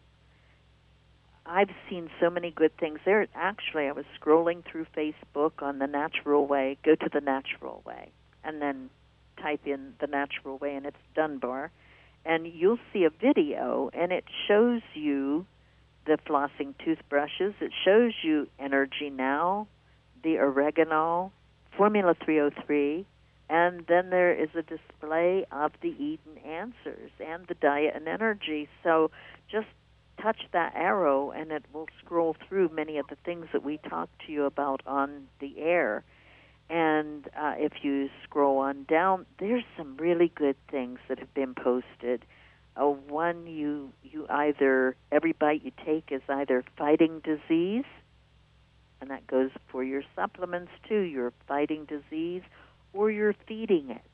[SPEAKER 3] I've seen so many good things there. Actually, I was scrolling through Facebook on The Natural Way. Go to The Natural Way, and then type in The Natural Way, and it's Dunbar. And you'll see a video, and it shows you the flossing toothbrushes. It shows you Energy Now, the oregano, Formula 303, and then there is a display of the Eden Answers and the Diet and Energy. So just touch that arrow and it will scroll through many of the things that we talk to you about on the air. And if you scroll on down, there's some really good things that have been posted. One, you either, every bite you take is either fighting disease, and that goes for your supplements too. You're fighting disease, or you're feeding it.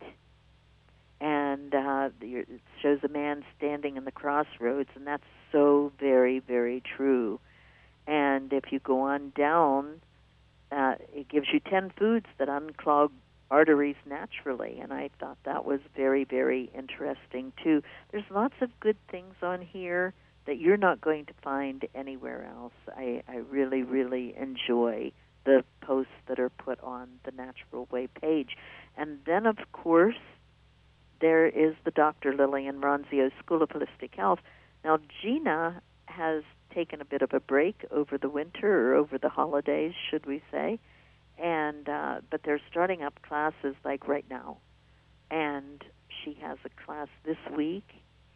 [SPEAKER 3] And it shows a man standing in the crossroads, and that's so very, very true. And if you go on down, it gives you 10 foods that unclog arteries naturally, and I thought that was very, very interesting too. There's lots of good things on here that you're not going to find anywhere else. I really, really enjoy the posts that are put on the Natural Way page. And then, of course, there is the Dr. Lillian Ronzio School of Holistic Health. Now, Gina has taken a bit of a break over the winter, or over the holidays, should we say, and but they're starting up classes like right now. And she has a class this week,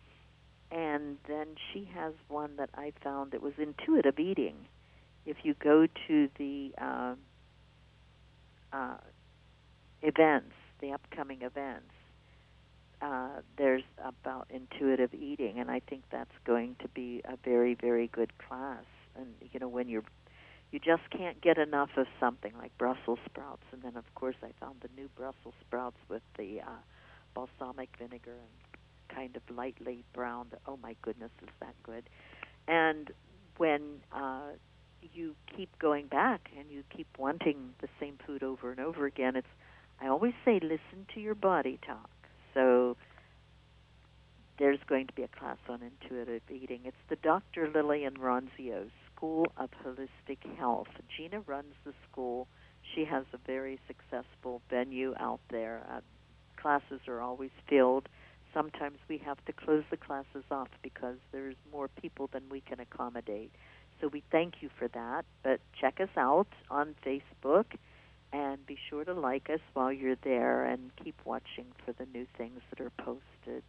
[SPEAKER 3] and then she has one that I found that was intuitive eating. If you go to the events, the upcoming events, there's about intuitive eating, and I think that's going to be a very, very good class. And when you just can't get enough of something like Brussels sprouts, and then of course I found the new Brussels sprouts with the balsamic vinegar and kind of lightly browned. Oh my goodness, is that good? And when you keep going back and you keep wanting the same food over and over again, I always say listen to your body talk. So there's going to be a class on intuitive eating. It's the Dr. Lillian Ronzio School of Holistic Health. Gina runs the school. She has a very successful venue out there. Classes are always filled. Sometimes we have to close the classes off because there's more people than we can accommodate. So we thank you for that. But check us out on Facebook and be sure to like us while you're there and keep watching for the new things that are posted.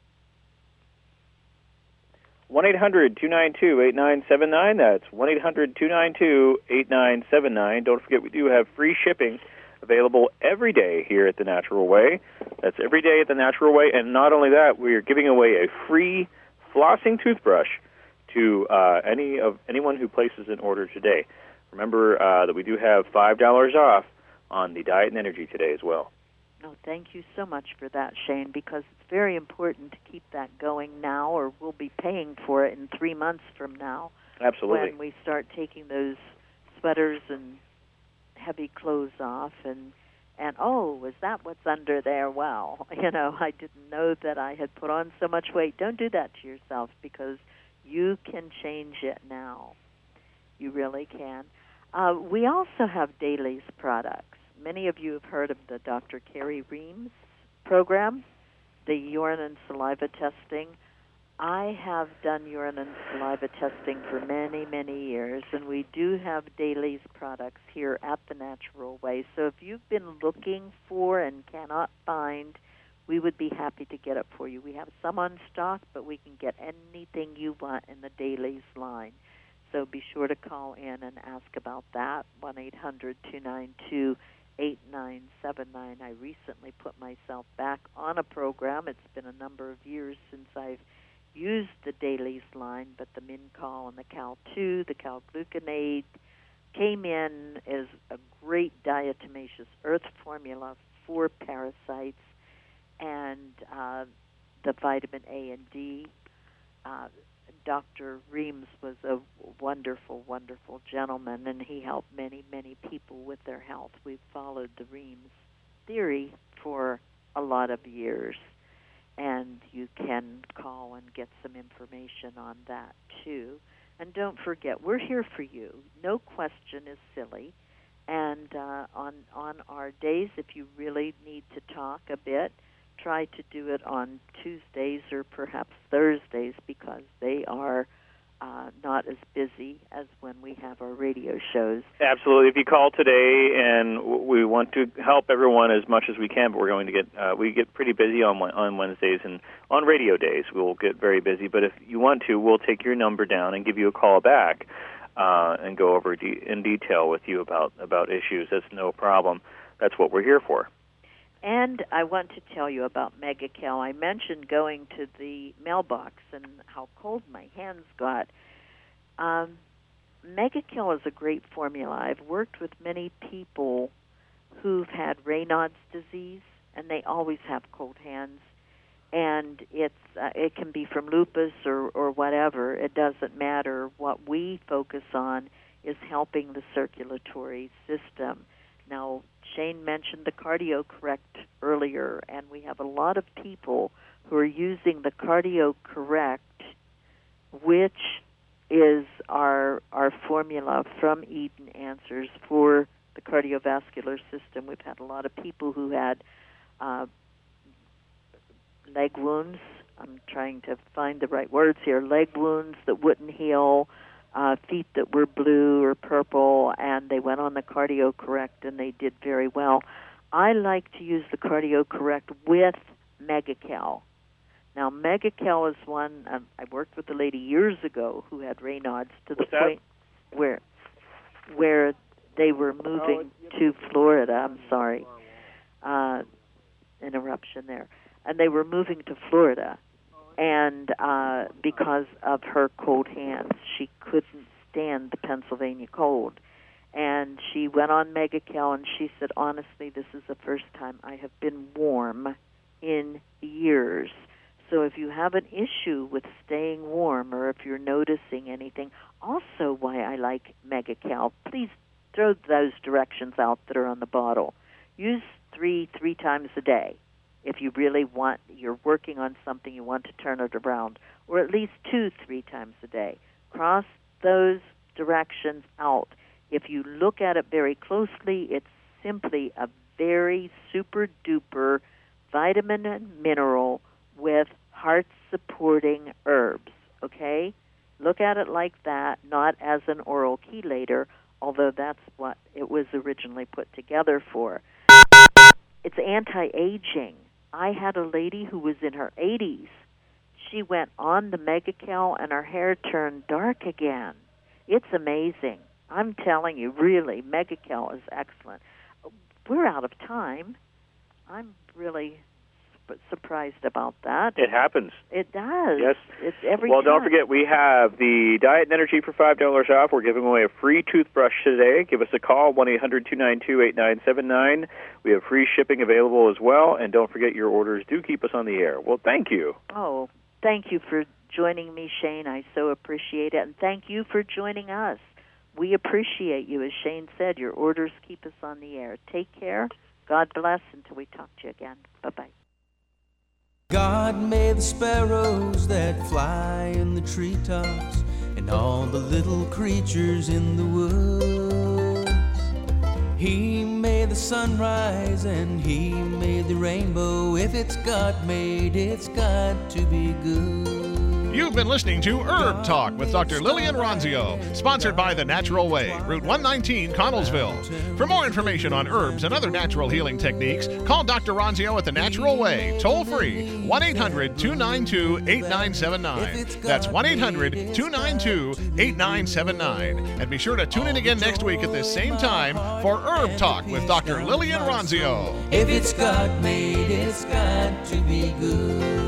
[SPEAKER 4] 1-800-292-8979. That's 1-800-292-8979. Don't forget, we do have free shipping available every day here at The Natural Way. That's every day at The Natural Way. And not only that, we are giving away a free flossing toothbrush to anyone who places an order today. Remember that we do have $5 off on the Diet and Energy today as well.
[SPEAKER 3] Oh, thank you so much for that, Shane, because it's very important to keep that going now, or we'll be paying for it in 3 months from now.
[SPEAKER 4] Absolutely.
[SPEAKER 3] When we start taking those sweaters and heavy clothes off, and oh, is that what's under there? Wow, I didn't know that I had put on so much weight. Don't do that to yourself, because you can change it now. You really can. We also have Dailies products. Many of you have heard of the Dr. Carrie Reams program, the urine and saliva testing. I have done urine and saliva testing for many, many years, and we do have Dailies products here at The Natural Way. So if you've been looking for and cannot find, we would be happy to get it for you. We have some on stock, but we can get anything you want in the Dailies line. So be sure to call in and ask about that, 1-800-292-8979. I recently put myself back on a program. It's been a number of years since I've used the Dailies line, but the Mincol and the Cal-2, the Cal-Gluconate came in as a great diatomaceous earth formula for parasites, and the vitamin A and D. Dr. Reams was a wonderful, wonderful gentleman, and he helped many, many people with their health. We've followed the Reams theory for a lot of years, and you can call and get some information on that, too. And don't forget, we're here for you. No question is silly. And on our days, if you really need to talk a bit, try to do it on Tuesdays or perhaps Thursdays, because they are not as busy as when we have our radio shows.
[SPEAKER 4] Absolutely. If you call today, and we want to help everyone as much as we can, but we're going to get we get pretty busy on Wednesdays, and on radio days we'll get very busy. But if you want to, we'll take your number down and give you a call back and go over in detail with you about issues. That's no problem. That's what we're here for.
[SPEAKER 3] And I want to tell you about Megacal. I mentioned going to the mailbox and how cold my hands got. Megacal is a great formula. I've worked with many people who've had Raynaud's disease, and they always have cold hands. And it can be from lupus or whatever. It doesn't matter. What we focus on is helping the circulatory system. Now, Shane mentioned the Cardio Correct earlier, and we have a lot of people who are using the Cardio Correct, which is our formula from Eden Answers for the cardiovascular system. We've had a lot of people who had leg wounds. I'm trying to find the right words here. Leg wounds that wouldn't heal, feet that were blue or purple, and they went on the Cardio Correct and they did very well. I like to use the Cardio Correct with Megacal. Now, Megacal is one, I worked with a lady years ago who had Raynaud's to the point where they were moving to Florida. I'm sorry. Interruption there. and they were moving to Florida. And because of her cold hands, she couldn't stand the Pennsylvania cold. And she went on Mega-Cal, and she said, honestly, this is the first time I have been warm in years. So if you have an issue with staying warm, or if you're noticing anything, also why I like Mega-Cal, please throw those directions out that are on the bottle. Use three times a day. If you really want, you're working on something, you want to turn it around, or at least 3 times a day. Cross those directions out. If you look at it very closely, it's simply a very super-duper vitamin and mineral with heart-supporting herbs, okay? Look at it like that, not as an oral chelator, although that's what it was originally put together for. It's anti-aging. I had a lady who was in her 80s. She went on the Mega-Cal, and her hair turned dark again. It's amazing. I'm telling you, really, Mega-Cal is excellent. We're out of time. I'm really surprised about that.
[SPEAKER 4] It happens.
[SPEAKER 3] It does.
[SPEAKER 4] Yes.
[SPEAKER 3] It's every
[SPEAKER 4] Well,
[SPEAKER 3] time.
[SPEAKER 4] don't forget, we have the Diet and Energy for $5 off. We're giving away a free toothbrush today. Give us a call, 1-800-292-8979. We have free shipping available as well. And don't forget, your orders do keep us on the air. Well, thank you.
[SPEAKER 3] Oh, thank you for joining me, Shane. I so appreciate it. And thank you for joining us. We appreciate you. As Shane said, your orders keep us on the air. Take care. God bless until we talk to you again. Bye-bye.
[SPEAKER 1] God made the sparrows that fly in the treetops and all the little creatures in the woods. He made the sunrise and he made the rainbow. If it's God made, it's got to be good.
[SPEAKER 2] You've been listening to Herb Talk with Dr. Lillian Ronzio, sponsored by The Natural Way, Route 119, Connellsville. For more information on herbs and other natural healing techniques, call Dr. Ronzio at The Natural Way, toll free, 1-800-292-8979. That's 1-800-292-8979. And be sure to tune in again next week at this same time for Herb Talk with Dr. Lillian Ronzio.
[SPEAKER 1] If it's God made, it's got to be good.